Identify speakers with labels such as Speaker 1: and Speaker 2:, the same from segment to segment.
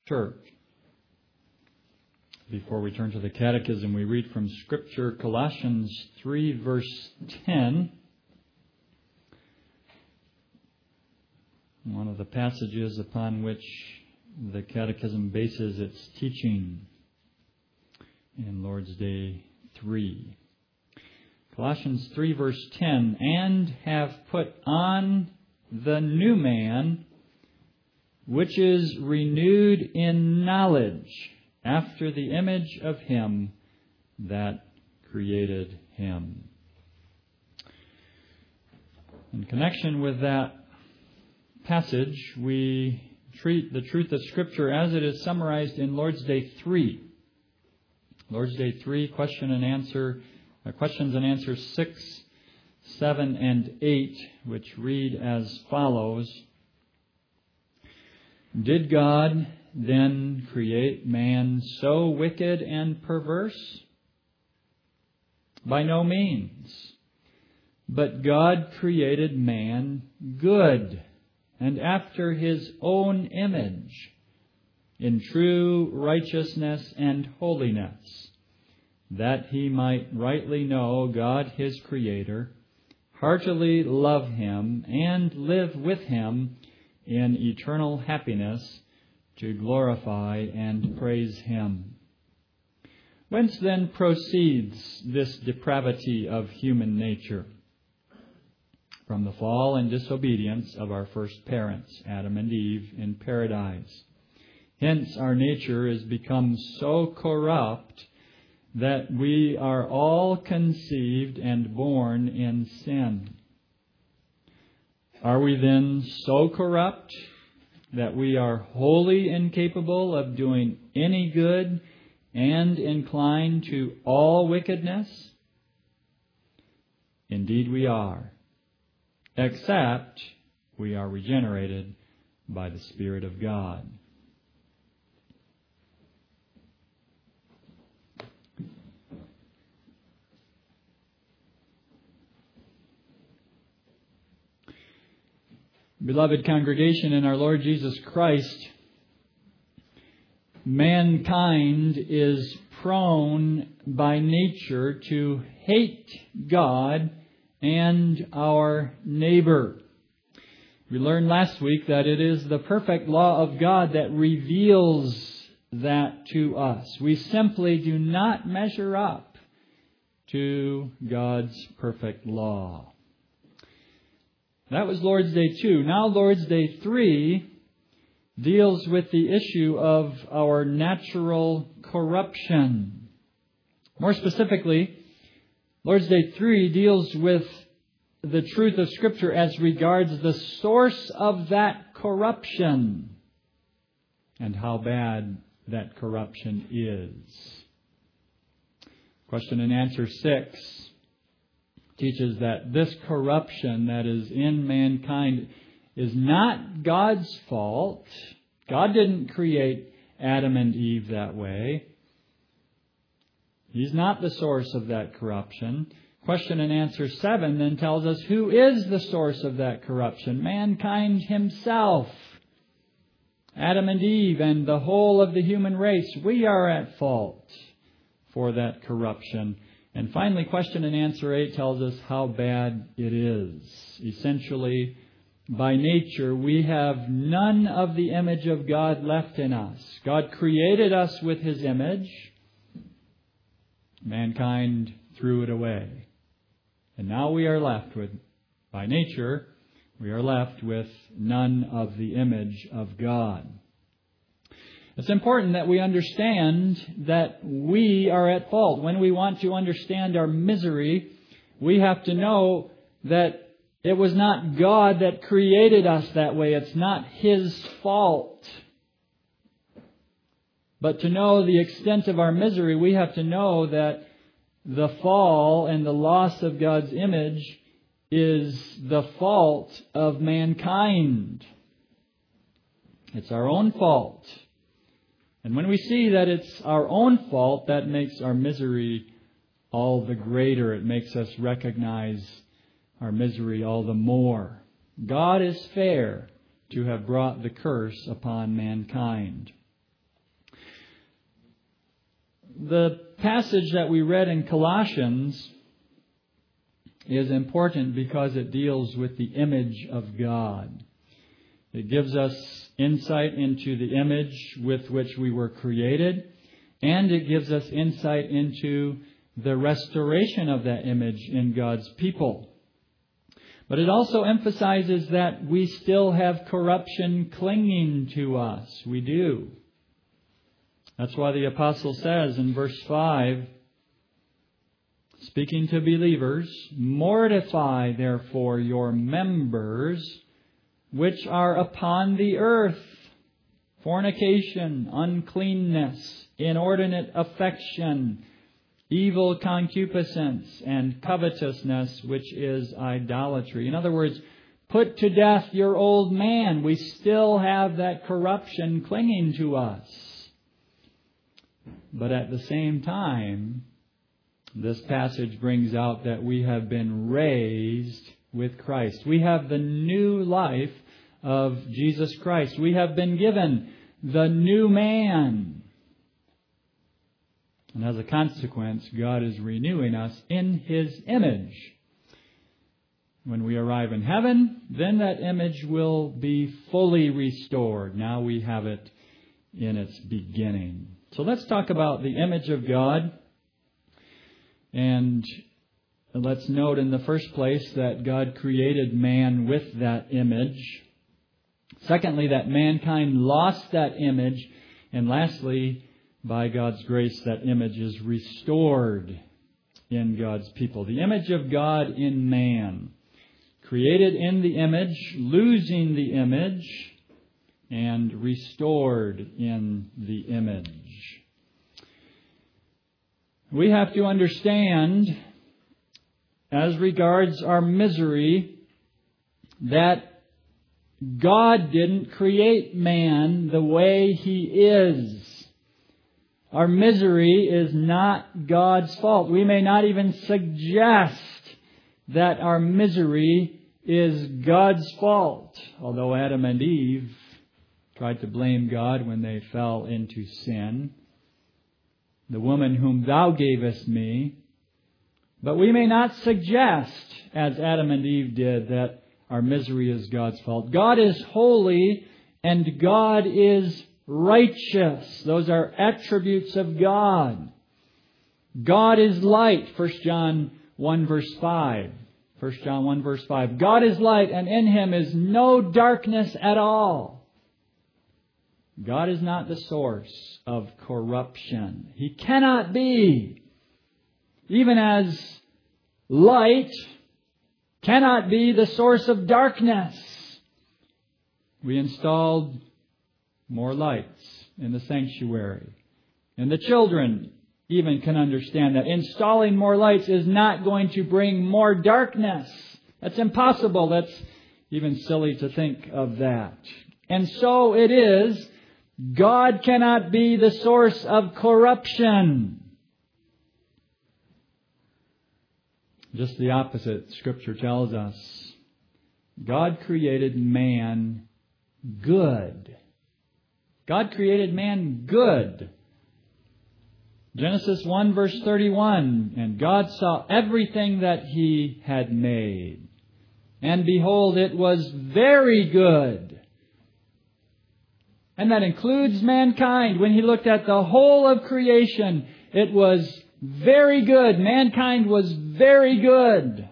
Speaker 1: church. Before we turn to the Catechism, we read from Scripture, Colossians 3, verse 10. One of the passages upon which the Catechism bases its teaching in Lord's Day 3. Colossians 3, verse 10, and have put on the new man, which is renewed in knowledge, after the image of Him that created him. In connection with that passage, we treat the truth of Scripture as it is summarized in Lord's Day 3. Lord's Day 3, questions and answers 6, 7, and 8, which read as follows. Did God then create man so wicked and perverse? By no means. But God created man good and after His own image, in true righteousness and holiness, that he might rightly know God His Creator, heartily love Him, and live with Him in eternal happiness, to glorify and praise Him. Whence then proceeds this depravity of human nature? From the fall and disobedience of our first parents, Adam and Eve, in paradise. Hence our nature is become so corrupt that we are all conceived and born in sin. Are we then so corrupt that we are wholly incapable of doing any good and inclined to all wickedness? Indeed we are, except we are regenerated by the Spirit of God. Beloved congregation in our Lord Jesus Christ, mankind is prone by nature to hate God and our neighbor. We learned last week that it is the perfect law of God that reveals that to us. We simply do not measure up to God's perfect law. That was Lord's Day 2. Now Lord's Day 3 deals with the issue of our natural corruption. More specifically, Lord's Day 3 deals with the truth of Scripture as regards the source of that corruption and how bad that corruption is. Question and answer 6 teaches that this corruption that is in mankind is not God's fault. God didn't create Adam and Eve that way. He's not the source of that corruption. Question and answer 7 then tells us who is the source of that corruption. Mankind himself. Adam and Eve and the whole of the human race. We are at fault for that corruption. And finally, question and answer 8 tells us how bad it is. Essentially, by nature, we have none of the image of God left in us. God created us with His image. Mankind threw it away. And now we are left with, by nature, we are left with none of the image of God. It's important that we understand that we are at fault. When we want to understand our misery, we have to know that it was not God that created us that way. It's not His fault. But to know the extent of our misery, we have to know that the fall and the loss of God's image is the fault of mankind. It's our own fault. And when we see that it's our own fault, that makes our misery all the greater. It makes us recognize our misery all the more. God is fair to have brought the curse upon mankind. the passage that we read in Colossians is important because it deals with the image of God. It gives us insight into the image with which we were created, and it gives us insight into the restoration of that image in God's people. But it also emphasizes that we still have corruption clinging to us. We do. That's why the apostle says in verse 5, speaking to believers, "Mortify therefore your members which are upon the earth, fornication, uncleanness, inordinate affection, evil concupiscence, and covetousness, which is idolatry." In other words, put to death your old man. We still have that corruption clinging to us. But at the same time, this passage brings out that we have been raised with Christ. We have the new life of Jesus Christ. We have been given the new man. And as a consequence, God is renewing us in His image. When we arrive in heaven, then that image will be fully restored. Now we have it in its beginning. So let's talk about the image of God. And let's note in the first place that God created man with that image. Secondly, that mankind lost that image. And lastly, by God's grace, that image is restored in God's people. The image of God in man. Created in the image, losing the image, and restored in the image. We have to understand, as regards our misery, that God didn't create man the way he is. Our misery is not God's fault. We may not even suggest that our misery is God's fault. Although Adam and Eve tried to blame God when they fell into sin. "The woman whom thou gavest me." But we may not suggest, as Adam and Eve did, that our misery is God's fault. God is holy and God is righteous. Those are attributes of God. God is light, 1 John 1 verse 5. 1 John 1 verse 5. God is light and in Him is no darkness at all. God is not the source of corruption. He cannot be. Even as light cannot be the source of darkness. We installed more lights in the sanctuary. And the children even can understand that installing more lights is not going to bring more darkness. That's impossible. That's even silly to think of that. And so it is. God cannot be the source of corruption. Just the opposite, Scripture tells us. God created man good. God created man good. Genesis 1 verse 31, "And God saw everything that He had made. And behold, it was very good." And that includes mankind. When He looked at the whole of creation, it was very good. Mankind was very good.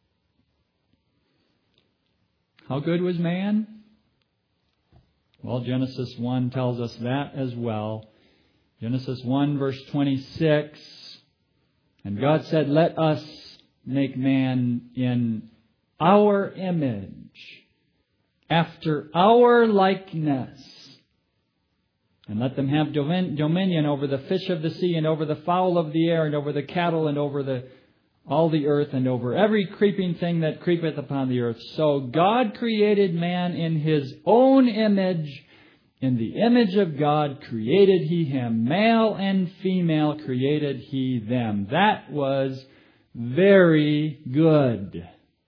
Speaker 1: How good was man? Well, Genesis 1 tells us that as well. Genesis 1 verse 26. "And God said, let us make man in our image, after our likeness. And let them have dominion over the fish of the sea, and over the fowl of the air, and over the cattle, and over all the earth, and over every creeping thing that creepeth upon the earth." So God created man in His own image. In the image of God created He him. Male and female created He them. That was very good.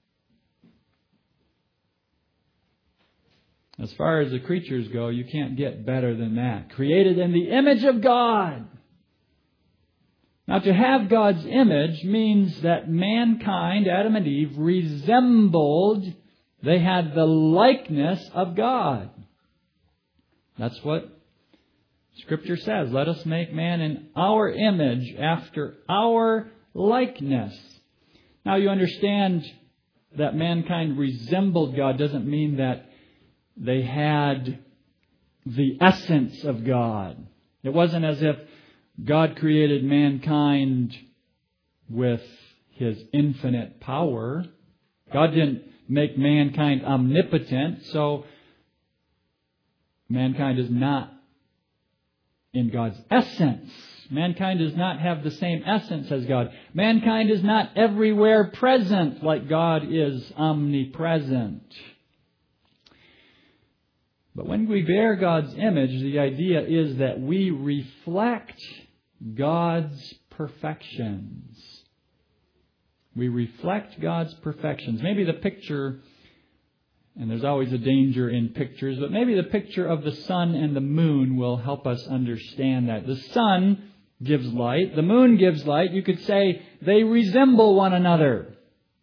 Speaker 1: As far as the creatures go, you can't get better than that. Created in the image of God. Now, to have God's image means that mankind, Adam and Eve, resembled, they had the likeness of God. That's what Scripture says. Let us make man in our image, after our likeness. Now, you understand that mankind resembled God doesn't mean that they had the essence of God. It wasn't as if God created mankind with His infinite power. God didn't make mankind omnipotent, so mankind is not in God's essence. Mankind does not have the same essence as God. Mankind is not everywhere present like God is omnipresent. But when we bear God's image, the idea is that we reflect God's perfections. We reflect God's perfections. Maybe the picture, and there's always a danger in pictures, but maybe the picture of the sun and the moon will help us understand that. The sun gives light. The moon gives light. You could say they resemble one another.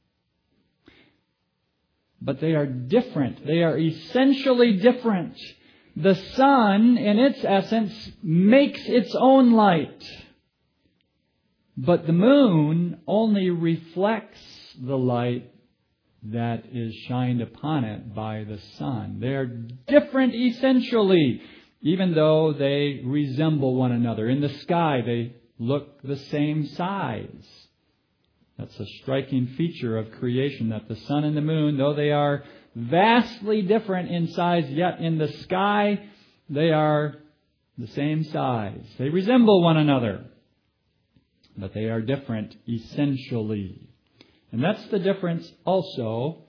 Speaker 1: But they are different. They are essentially different. The sun, in its essence, makes its own light. But the moon only reflects the light that is shined upon it by the sun. They are different essentially, even though they resemble one another. In the sky, they look the same size. That's a striking feature of creation, that the sun and the moon, though they are vastly different in size, yet in the sky they are the same size. They resemble one another, but they are different essentially. And that's the difference also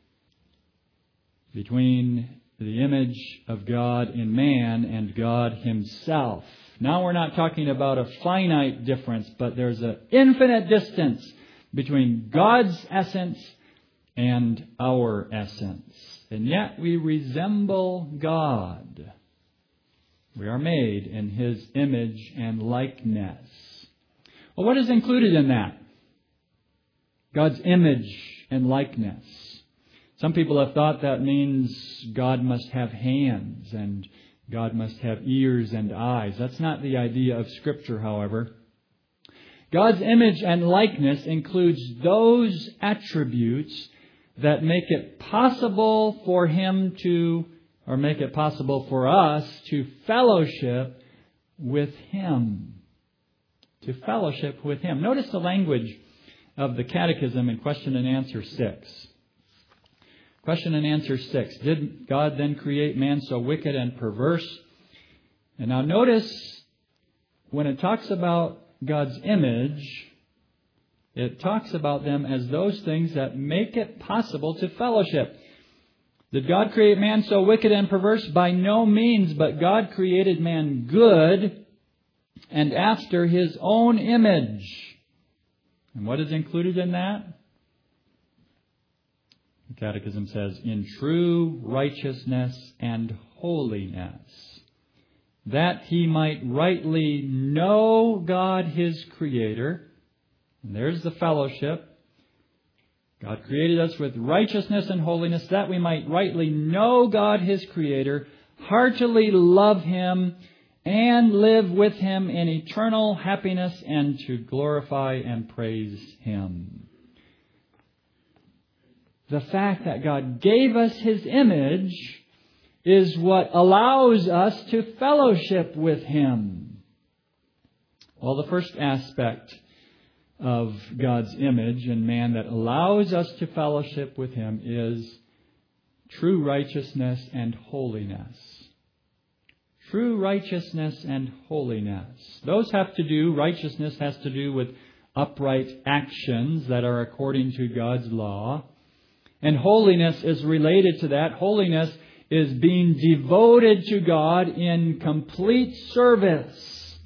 Speaker 1: between the image of God in man and God Himself. Now we're not talking about a finite difference, but there's an infinite distance between God's essence and our essence. And yet we resemble God. We are made in His image and likeness. Well, what is included in that? God's image and likeness. Some people have thought that means God must have hands and God must have ears and eyes. That's not the idea of Scripture, however. God's image and likeness includes those attributes that make it possible for Him to, or make it possible for us to fellowship with Him. To fellowship with Him. Notice the language of the Catechism in question and answer 6. Question and answer 6. Did God then create man so wicked and perverse? And now notice when it talks about God's image, it talks about them as those things that make it possible to fellowship. Did God create man so wicked and perverse? By no means, but God created man good and after His own image. And what is included in that? The Catechism says, in true righteousness and holiness, that he might rightly know God His Creator. And there's the fellowship. God created us with righteousness and holiness, that we might rightly know God His Creator, heartily love Him, and live with Him in eternal happiness, and to glorify and praise Him. The fact that God gave us His image is what allows us to fellowship with Him. Well, the first aspect of God's image in man that allows us to fellowship with Him is true righteousness and holiness. True righteousness and holiness. Righteousness has to do with upright actions that are according to God's law. And holiness is related to that. Holiness is being devoted to God in complete service.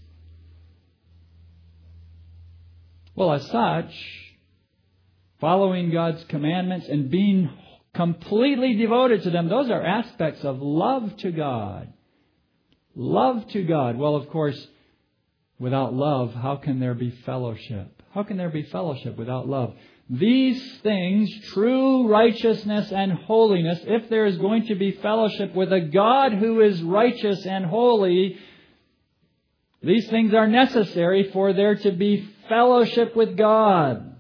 Speaker 1: Well, as such, following God's commandments and being completely devoted to them, those are aspects of love to God. Love to God. Well, of course, without love, how can there be fellowship? How can there be fellowship without love? These things, true righteousness and holiness, if there is going to be fellowship with a God who is righteous and holy, these things are necessary for there to be fellowship with God.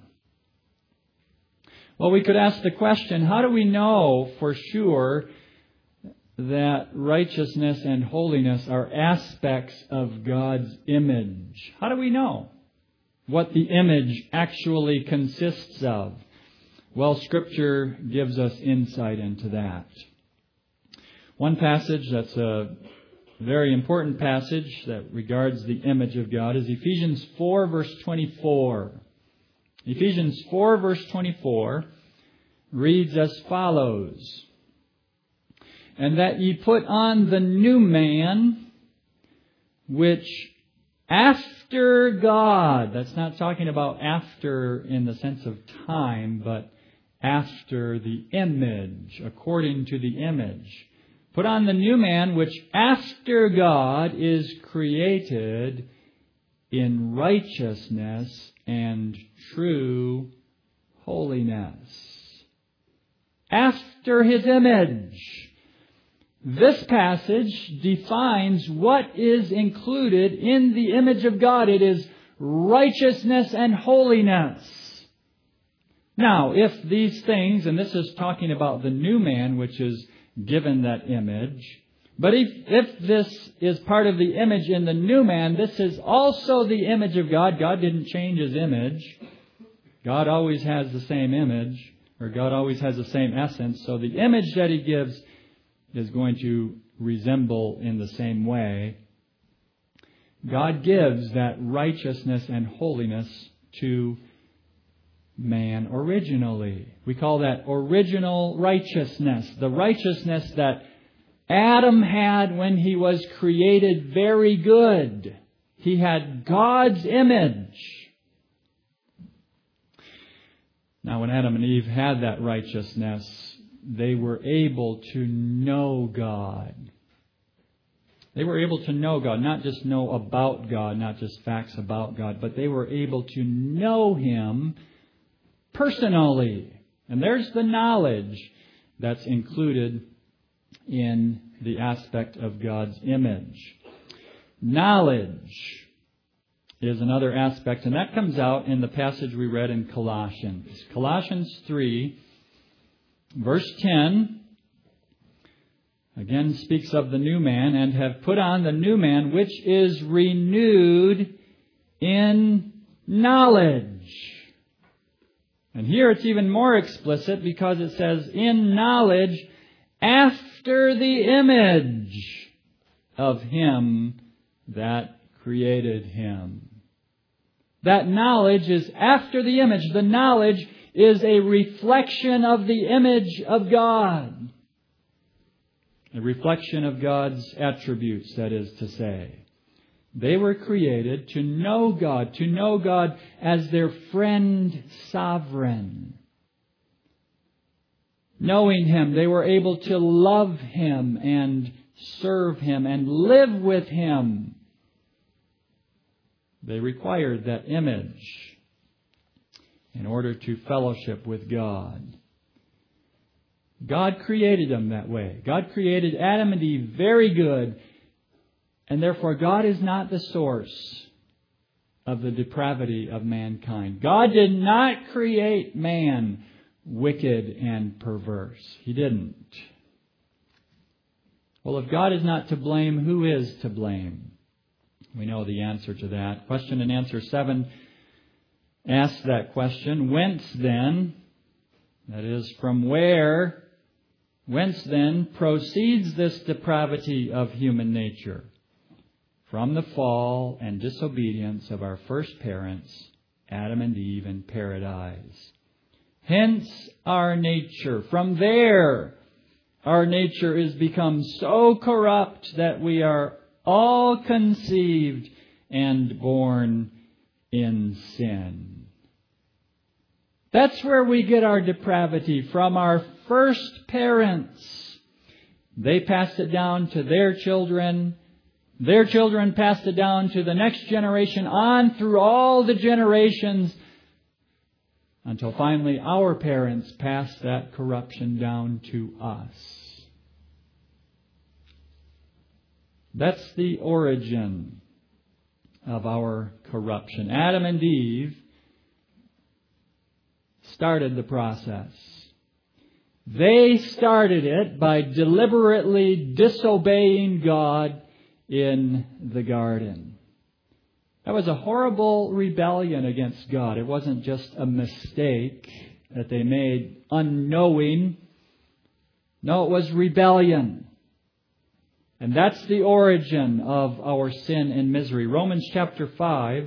Speaker 1: Well, we could ask the question, how do we know for sure that righteousness and holiness are aspects of God's image? How do we know what the image actually consists of? Well, Scripture gives us insight into that. One passage that's a very important passage that regards the image of God is Ephesians 4, verse 24. Ephesians 4, verse 24 reads as follows: "And that ye put on the new man, which after God," that's not talking about after in the sense of time, but after the image, according to the image. "Put on the new man, which after God is created in righteousness and true holiness." After His image. This passage defines what is included in the image of God. It is righteousness and holiness. Now, if these things, and this is talking about the new man, which is given that image, but if this is part of the image in the new man, this is also the image of God. God didn't change His image. God always has the same image, or God always has the same essence. So the image that He gives is going to resemble in the same way. God gives that righteousness and holiness to man originally. We call that original righteousness. The righteousness that Adam had when he was created very good. He had God's image. Now, when Adam and Eve had that righteousness, they were able to know God. They were able to know God, not just know about God, not just facts about God, but they were able to know Him personally. And there's the knowledge that's included in the aspect of God's image. Knowledge is another aspect, and that comes out in the passage we read in Colossians. Colossians 3, verse 10, again speaks of the new man, "And have put on the new man, which is renewed in knowledge." And here it's even more explicit because it says, "in knowledge after the image of Him that created him." That knowledge is after the image. The knowledge is a reflection of the image of God. A reflection of God's attributes, that is to say. They were created to know God as their friend sovereign. Knowing Him, they were able to love Him and serve Him and live with Him. They required that image in order to fellowship with God. God created them that way. God created Adam and Eve very good, and therefore God is not the source of the depravity of mankind. God did not create man wicked and perverse. He didn't. Well, if God is not to blame, who is to blame? We know the answer to that. Question and answer 7 asks that question. Whence then, that is, from where, whence then proceeds this depravity of human nature? From the fall and disobedience of our first parents, Adam and Eve, in paradise. Hence our nature. From there, our nature is become so corrupt that we are all conceived and born in sin. That's where we get our depravity, from our first parents. They passed it down to their children. Their children passed it down to the next generation, on through all the generations, until finally our parents passed that corruption down to us. That's the origin of our corruption. Adam and Eve started the process. They started it by deliberately disobeying God in the garden. That was a horrible rebellion against God. It wasn't just a mistake that they made unknowing. No, it was rebellion. And that's the origin of our sin and misery. Romans chapter 5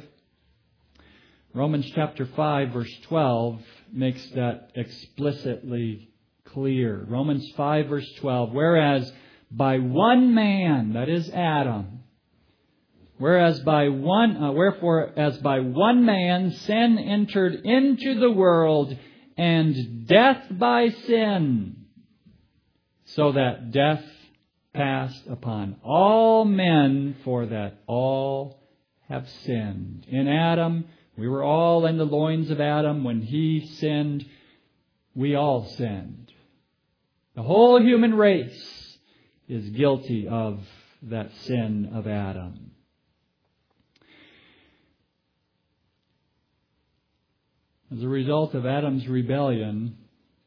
Speaker 1: verse 12 makes that explicitly clear. Romans 5 verse 12. Whereas by one man, that is Adam, wherefore as by one man sin entered into the world, and death by sin, so that death passed upon all men, for that all have sinned. In Adam, we were all in the loins of Adam. When he sinned, we all sinned. The whole human race is guilty of that sin of Adam. As a result of Adam's rebellion,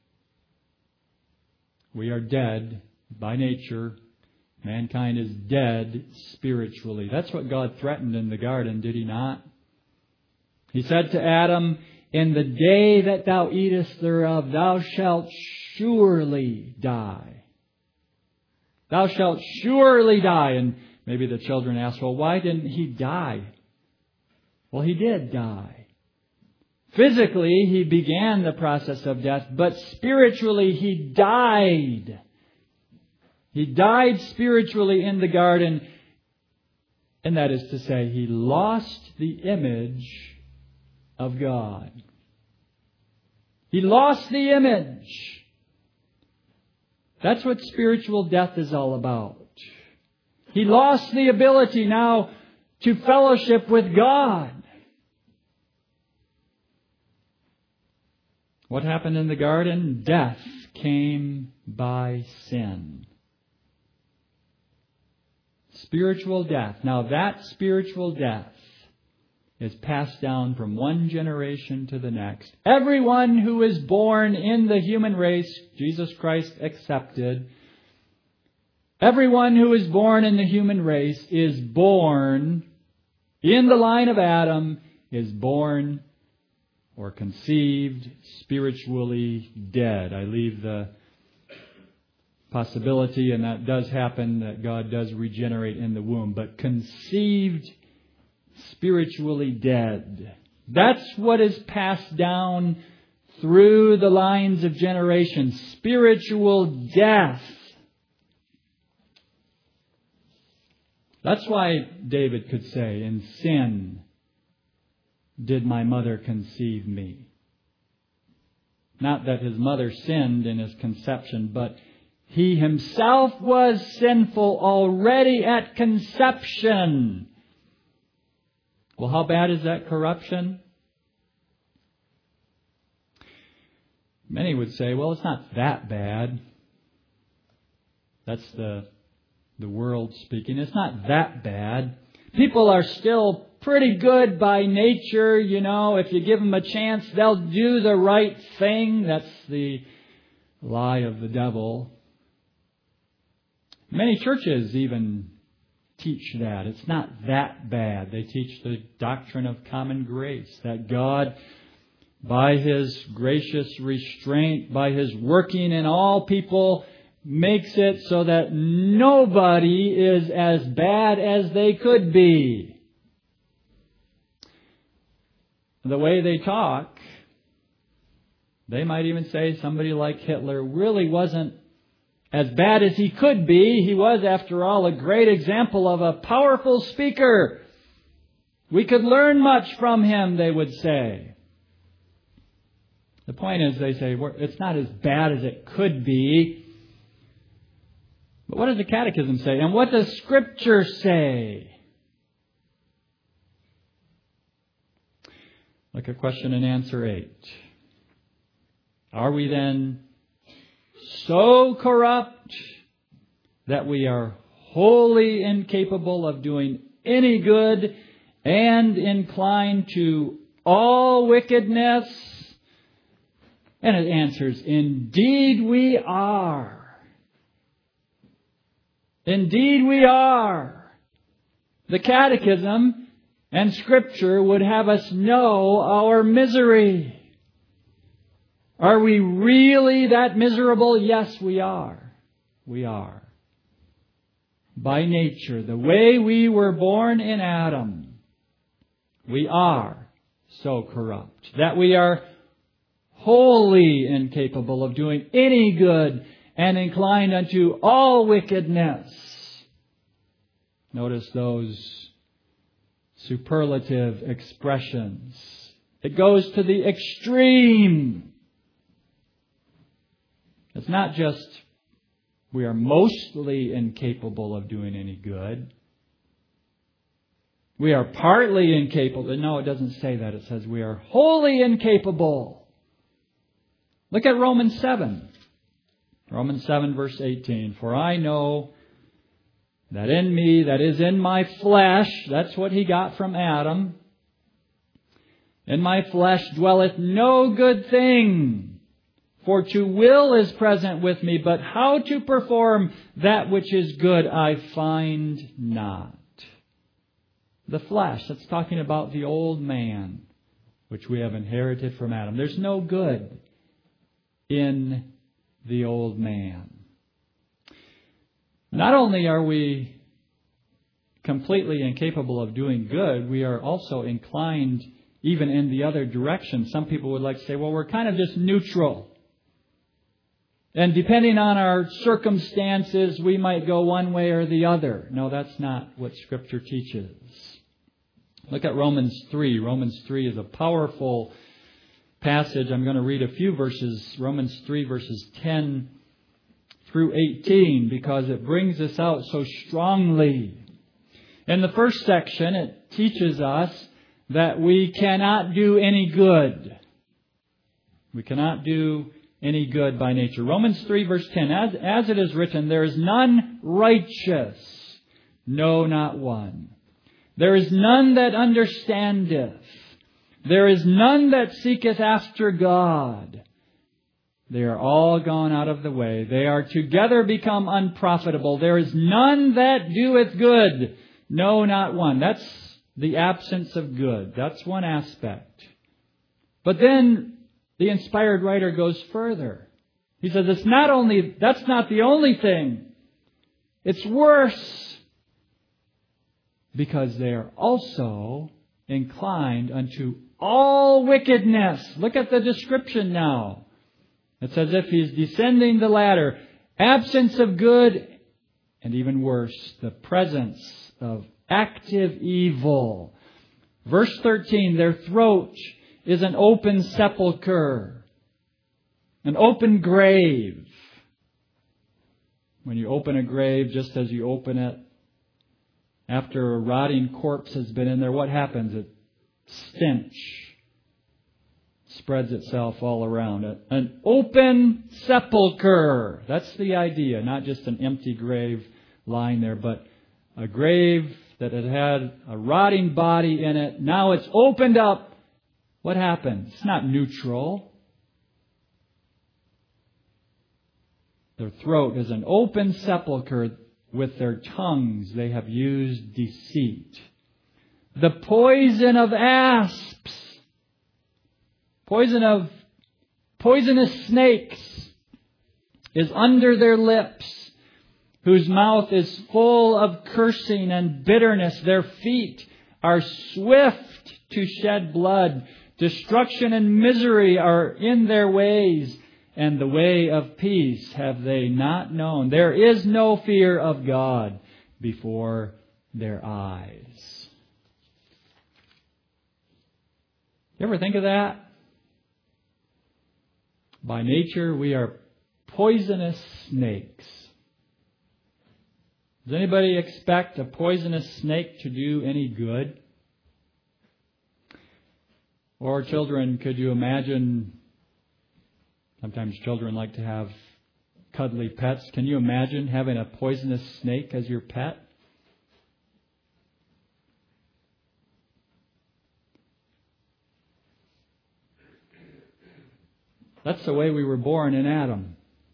Speaker 1: we are dead by nature. Mankind is dead spiritually. That's what God threatened in the garden, did He not? He said to Adam, "In the day that thou eatest thereof, thou shalt surely die." Thou shalt surely die. And maybe the children ask, well, why didn't He die? Well, He did die. Physically, He began the process of death, but spiritually, He died. He died spiritually in the garden, and that is to say, He lost the image of God. He lost the image. That's what spiritual death is all about. He lost the ability now to fellowship with God. What happened in the garden? Death came by sin. Spiritual death. Now that spiritual death is passed down from one generation to the next. Everyone who is born in the human race, Jesus Christ accepted, everyone who is born in the human race is born in the line of Adam, is born or conceived spiritually dead. I leave the possibility, and that does happen, that God does regenerate in the womb, but conceived spiritually dead. That's what is passed down through the lines of generations. Spiritual death. That's why David could say, "In sin did my mother conceive me." Not that his mother sinned in his conception, but he himself was sinful already at conception. Well, how bad is that corruption? Many would say, well, it's not that bad. That's the world speaking. It's not that bad. People are still pretty good by nature, you know. If you give them a chance, they'll do the right thing. That's the lie of the devil. Many churches even teach that. It's not that bad. They teach the doctrine of common grace, that God, by His gracious restraint, by His working in all people, makes it so that nobody is as bad as they could be. The way they talk, they might even say somebody like Hitler really wasn't as bad as he could be. He was, after all, a great example of a powerful speaker. We could learn much from him, they would say. The point is, they say, it's not as bad as it could be. But what does the Catechism say? And what does Scripture say? Look at question and answer 8. Are we then so corrupt that we are wholly incapable of doing any good and inclined to all wickedness? And it answers, indeed we are. Indeed we are. The Catechism and Scripture would have us know our misery. Are we really that miserable? Yes, we are. We are. By nature, the way we were born in Adam, we are so corrupt that we are wholly incapable of doing any good and inclined unto all wickedness. Notice those superlative expressions. It goes to the extreme. It's not just we are mostly incapable of doing any good. We are partly incapable. No, it doesn't say that. It says we are wholly incapable. Look at Romans 7. Romans 7 verse 18. For I know that in me, that is in my flesh, that's what he got from Adam. In my flesh dwelleth no good thing. For to will is present with me, but how to perform that which is good I find not. The flesh, that's talking about the old man, which we have inherited from Adam. There's no good in the old man. Not only are we completely incapable of doing good, we are also inclined even in the other direction. Some people would like to say, well, we're kind of just neutral. And depending on our circumstances, we might go one way or the other. No, that's not what Scripture teaches. Look at Romans 3. Romans 3 is a powerful passage. I'm going to read a few verses. Romans 3 verses 10 through 18 because it brings this out so strongly. In the first section, it teaches us that we cannot do any good. We cannot do any good by nature. Romans 3 verse 10, as it is written, there is none righteous, no, not one. There is none that understandeth. There is none that seeketh after God. They are all gone out of the way. They are together become unprofitable. There is none that doeth good, no, not one. That's the absence of good. That's one aspect. But then the inspired writer goes further. He says that's not the only thing. It's worse. Because they are also inclined unto all wickedness. Look at the description now. It's as if he's descending the ladder. Absence of good, and even worse, the presence of active evil. Verse 13, their throat is an open sepulchre, an open grave. When you open a grave, just as you open it, after a rotting corpse has been in there, what happens? It stench spreads itself all around it. An open sepulchre. That's the idea. Not just an empty grave lying there, but a grave that had a rotting body in it. Now it's opened up. What happens? It's not neutral. Their throat is an open sepulchre. With their tongues they have used deceit. The poison of asps, poisonous snakes is under their lips, whose mouth is full of cursing and bitterness. Their feet are swift to shed blood. Destruction and misery are in their ways, and the way of peace have they not known. There is no fear of God before their eyes. You ever think of that? By nature, we are poisonous snakes. Does anybody expect a poisonous snake to do any good? Or children, could you imagine, sometimes children like to have cuddly pets. Can you imagine having a poisonous snake as your pet? That's the way we were born in Adam.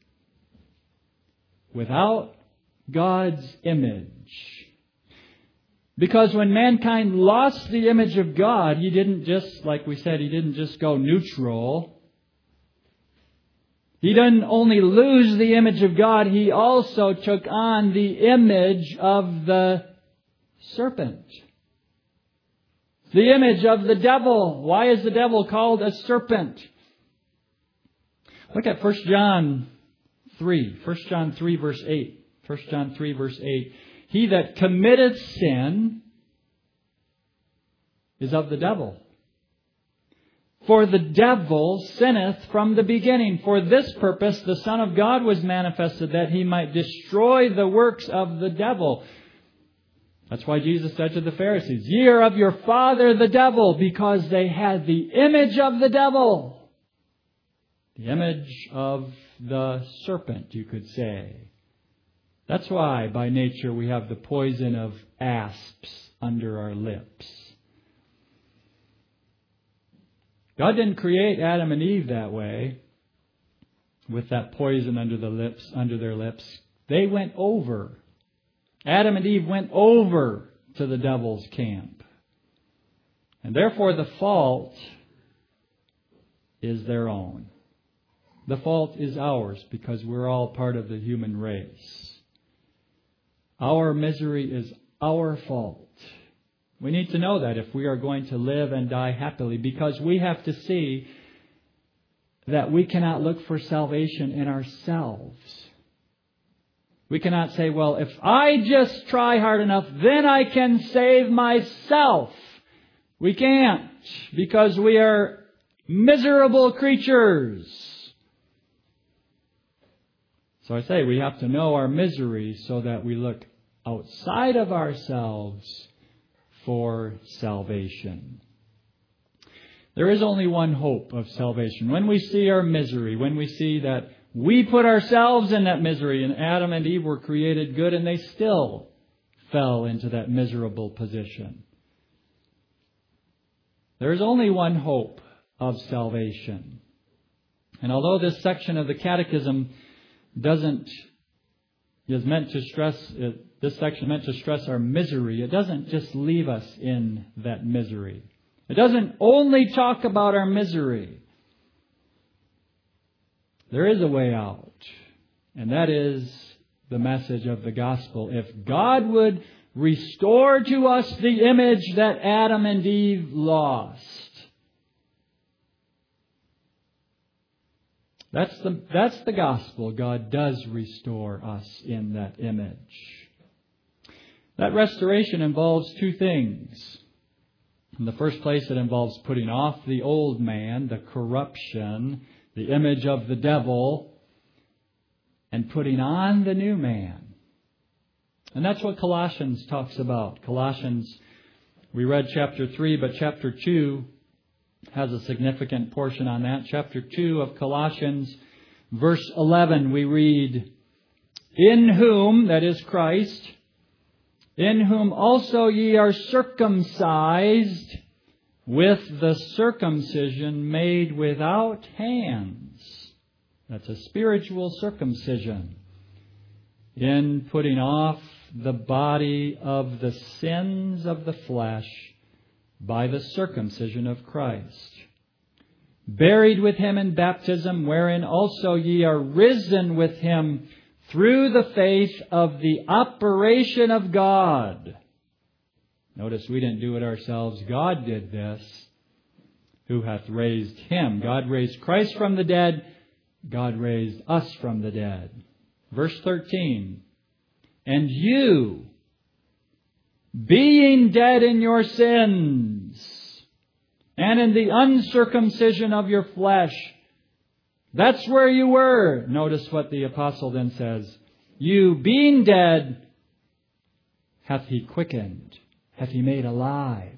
Speaker 1: Without God's image. Because when mankind lost the image of God, he didn't just, like we said, he didn't just go neutral. He didn't only lose the image of God, he also took on the image of the serpent. The image of the devil. Why is the devil called a serpent? Look at 1 John 3. 1 John 3 verse 8. 1 John 3 verse 8. He that committeth sin is of the devil. For the devil sinneth from the beginning. For this purpose the Son of God was manifested, that he might destroy the works of the devil. That's why Jesus said to the Pharisees, Ye are of your father the devil, because they had the image of the devil. The image of the serpent, you could say. That's why, by nature, we have the poison of asps under our lips. God didn't create Adam and Eve that way, with that poison under their lips. They went over. Adam and Eve went over to the devil's camp. And therefore the fault is their own. The fault is ours because we're all part of the human race. Our misery is our fault. We need to know that if we are going to live and die happily, because we have to see that we cannot look for salvation in ourselves. We cannot say, well, if I just try hard enough, then I can save myself. We can't, because we are miserable creatures. So I say we have to know our misery so that we look outside of ourselves for salvation. There is only one hope of salvation. When we see our misery, when we see that we put ourselves in that misery, and Adam and Eve were created good and they still fell into that miserable position. There is only one hope of salvation. And although this section of the Catechism this section is meant to stress our misery, it doesn't just leave us in that misery. It doesn't only talk about our misery. There is a way out, and that is the message of the gospel. If God would restore to us the image that Adam and Eve lost, that's the gospel. God does restore us in that image. That restoration involves two things. In the first place, it involves putting off the old man, the corruption, the image of the devil, and putting on the new man. And that's what Colossians talks about. Colossians, we read chapter 3, but chapter 2 has a significant portion on that. Chapter 2 of Colossians, verse 11, we read, In whom, that is Christ, in whom also ye are circumcised with the circumcision made without hands. That's a spiritual circumcision. In putting off the body of the sins of the flesh by the circumcision of Christ. Buried with Him in baptism, wherein also ye are risen with Him through the faith of the operation of God. Notice we didn't do it ourselves. God did this, who hath raised Him. God raised Christ from the dead. God raised us from the dead. Verse 13. And you, being dead in your sins, and in the uncircumcision of your flesh. That's where you were. Notice what the apostle then says. You being dead hath He quickened, hath He made alive.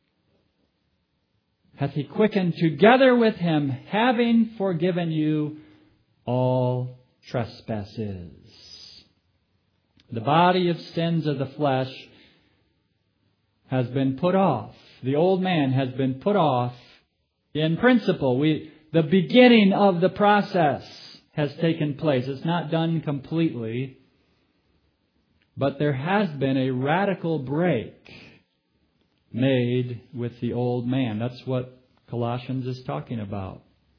Speaker 1: Hath He quickened together with Him, having forgiven you all trespasses. The body of sins of the flesh has been put off. The old man has been put off in principle. The beginning of the process has taken place. It's not done completely, but there has been a radical break made with the old man. That's what Colossians is talking about.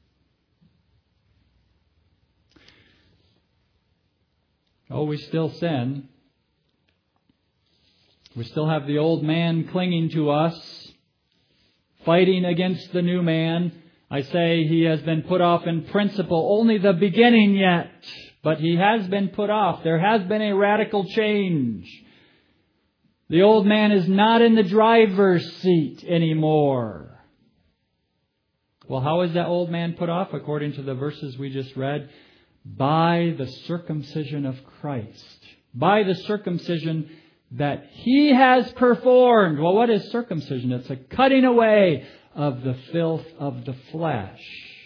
Speaker 1: Oh, we still sin. We still have the old man clinging to us, fighting against the new man. I say he has been put off in principle, only the beginning yet, but he has been put off. There has been a radical change. The old man is not in the driver's seat anymore. Well, how is that old man put off? According to the verses we just read, by the circumcision of Christ. By the circumcision that He has performed. Well, what is circumcision? It's a cutting away of the filth of the flesh.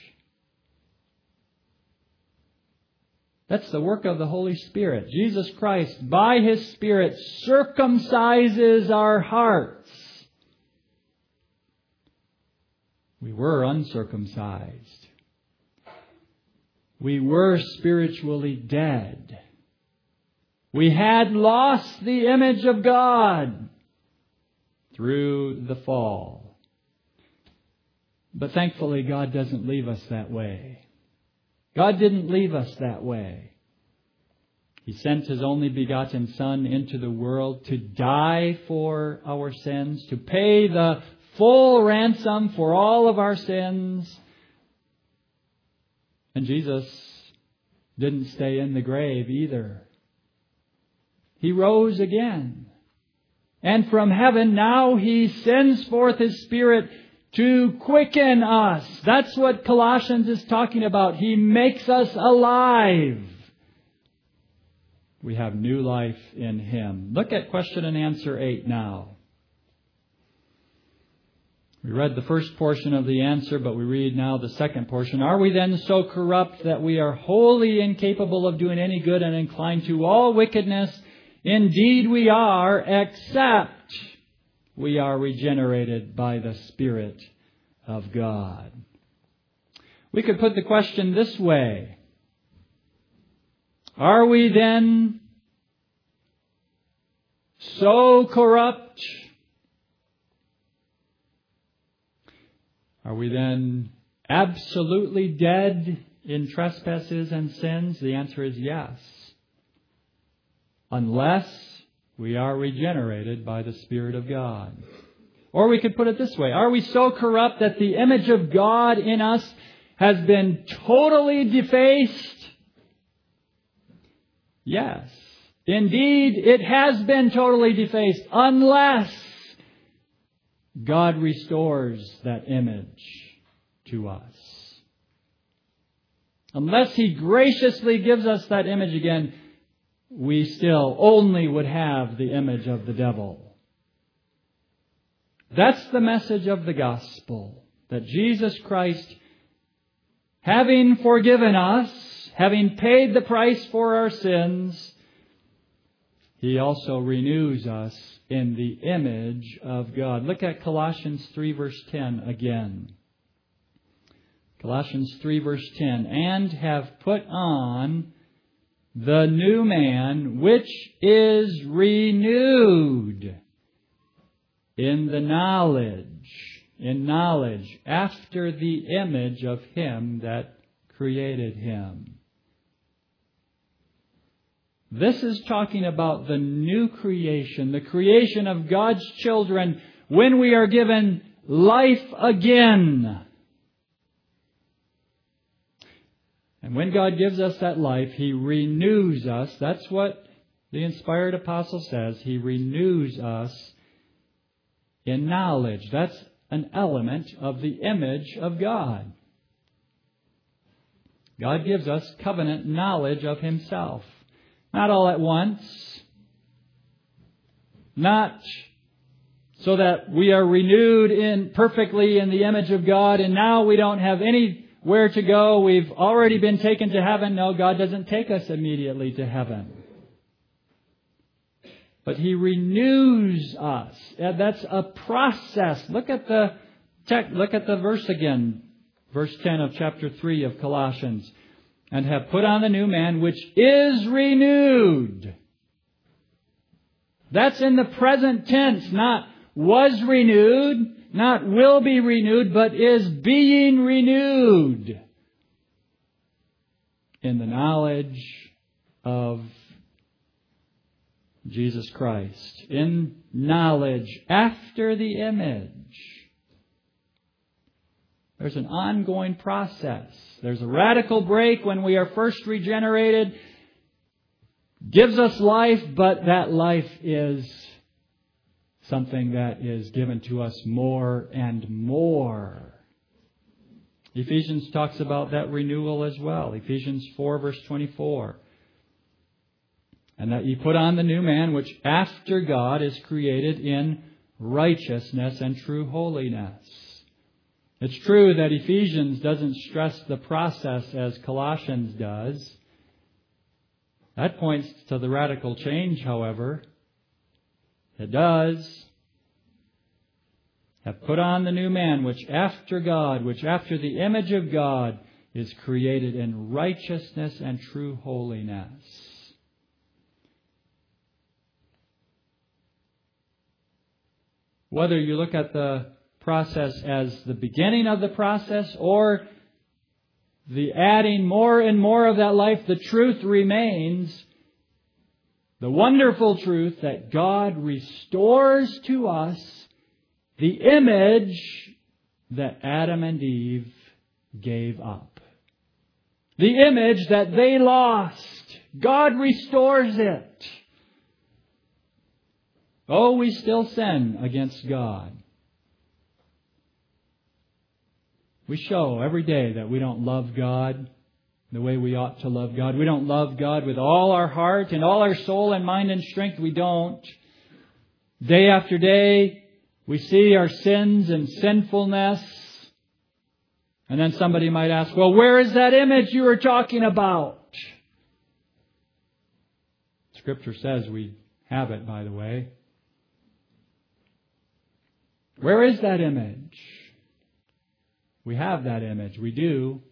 Speaker 1: That's the work of the Holy Spirit. Jesus Christ, by His Spirit, circumcises our hearts. We were uncircumcised. We were spiritually dead. We had lost the image of God through the fall. But thankfully, God doesn't leave us that way. God didn't leave us that way. He sent His only begotten Son into the world to die for our sins, to pay the full ransom for all of our sins. And Jesus didn't stay in the grave either. He rose again. And from heaven now He sends forth His Spirit to quicken us. That's what Colossians is talking about. He makes us alive. We have new life in Him. Look at question and answer 8 now. We read the first portion of the answer, but we read now the second portion. Are we then so corrupt that we are wholly incapable of doing any good and inclined to all wickedness? Indeed we are, except we are regenerated by the Spirit of God. We could put the question this way. Are we then so corrupt? Are we then absolutely dead in trespasses and sins? The answer is yes. Unless we are regenerated by the Spirit of God. Or we could put it this way. Are we so corrupt that the image of God in us has been totally defaced? Yes. Indeed, it has been totally defaced unless God restores that image to us. Unless He graciously gives us that image again, we still only would have the image of the devil. That's the message of the gospel. That Jesus Christ, having forgiven us, having paid the price for our sins, He also renews us in the image of God. Look at Colossians 3 verse 10 again. Colossians 3 verse 10. And have put on the new man, which is renewed in knowledge, after the image of Him that created him. This is talking about the new creation, the creation of God's children when we are given life again. And when God gives us that life, He renews us. That's what the inspired apostle says. He renews us in knowledge. That's an element of the image of God. God gives us covenant knowledge of Himself. Not all at once. Not so that we are renewed perfectly in the image of God and now we don't have anywhere to go. We've already been taken to heaven. No, God doesn't take us immediately to heaven. But He renews us. That's a process. Look at the verse again. Verse 10 of chapter 3 of Colossians. And have put on the new man, which is renewed. That's in the present tense, not was renewed, not will be renewed, but is being renewed in the knowledge of Jesus Christ. In knowledge after the image. There's an ongoing process. There's a radical break when we are first regenerated. Gives us life, but that life is something that is given to us more and more. Ephesians talks about that renewal as well. Ephesians 4 verse 24. And that ye put on the new man, which after God is created in righteousness and true holiness. It's true that Ephesians doesn't stress the process as Colossians does. That points to the radical change, however. It does. Have put on the new man, which after God, which after the image of God, is created in righteousness and true holiness. Whether you look at the process as the beginning of the process or the adding more and more of that life, the truth remains, the wonderful truth that God restores to us the image that Adam and Eve gave up. The image that they lost. God restores it. Oh, we still sin against God. We show every day that we don't love God the way we ought to love God. We don't love God with all our heart and all our soul and mind and strength. We don't. Day after day, we see our sins and sinfulness. And then somebody might ask, well, where is that image you were talking about? Scripture says we have it, by the way. Where is that image? We have that image. We do.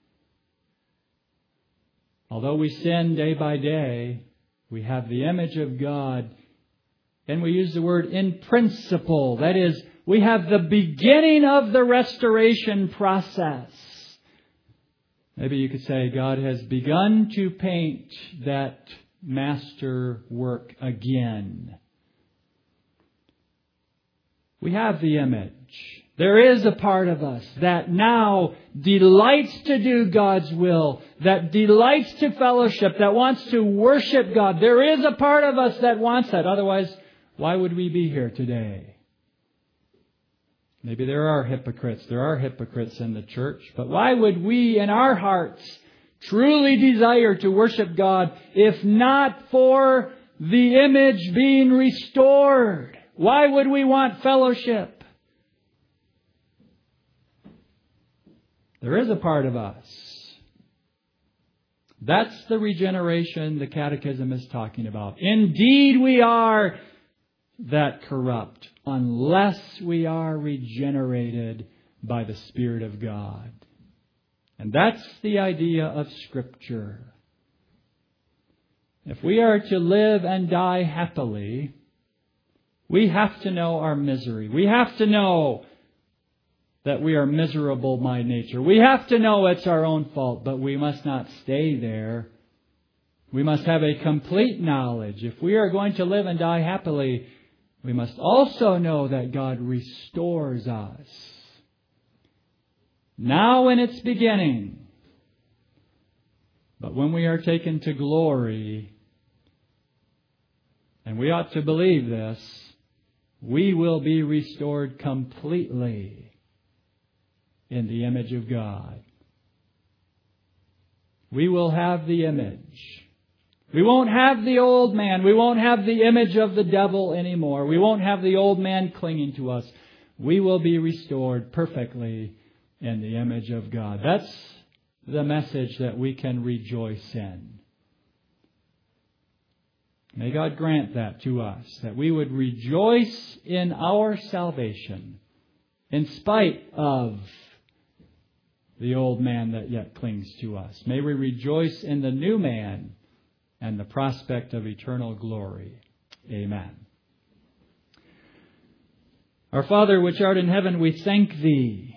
Speaker 1: Although we sin day by day, we have the image of God. And we use the word in principle. That is, we have the beginning of the restoration process. Maybe you could say God has begun to paint that master work again. We have the image. There is a part of us that now delights to do God's will, that delights to fellowship, that wants to worship God. There is a part of us that wants that. Otherwise, why would we be here today? Maybe there are hypocrites. There are hypocrites in the church. But why would we in our hearts truly desire to worship God if not for the image being restored? Why would we want fellowship? There is a part of us. That's the regeneration the Catechism is talking about. Indeed, we are that corrupt unless we are regenerated by the Spirit of God. And that's the idea of Scripture. If we are to live and die happily, we have to know our misery. We have to know that we are miserable by nature. We have to know it's our own fault, but we must not stay there. We must have a complete knowledge. If we are going to live and die happily, we must also know that God restores us. Now in its beginning. But when we are taken to glory, and we ought to believe this, we will be restored completely in the image of God. We will have the image. We won't have the old man. We won't have the image of the devil anymore. We won't have the old man clinging to us. We will be restored perfectly in the image of God. That's the message that we can rejoice in. May God grant that to us, that we would rejoice in our salvation in spite of the old man that yet clings to us. May we rejoice in the new man and the prospect of eternal glory. Amen. Our Father, which art in heaven, we thank Thee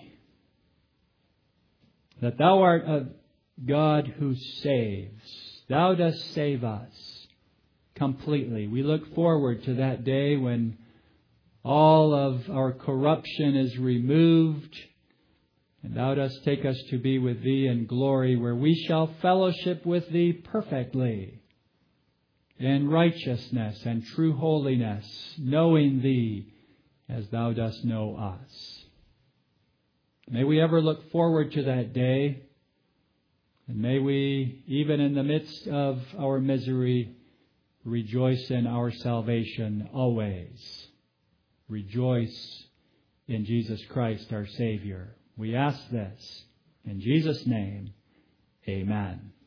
Speaker 1: that Thou art a God who saves. Thou dost save us completely. We look forward to that day when all of our corruption is removed, and Thou dost take us to be with Thee in glory, where we shall fellowship with Thee perfectly in righteousness and true holiness, knowing Thee as Thou dost know us. May we ever look forward to that day, and may we, even in the midst of our misery, rejoice in our salvation always. Rejoice in Jesus Christ, our Savior. We ask this in Jesus' name. Amen.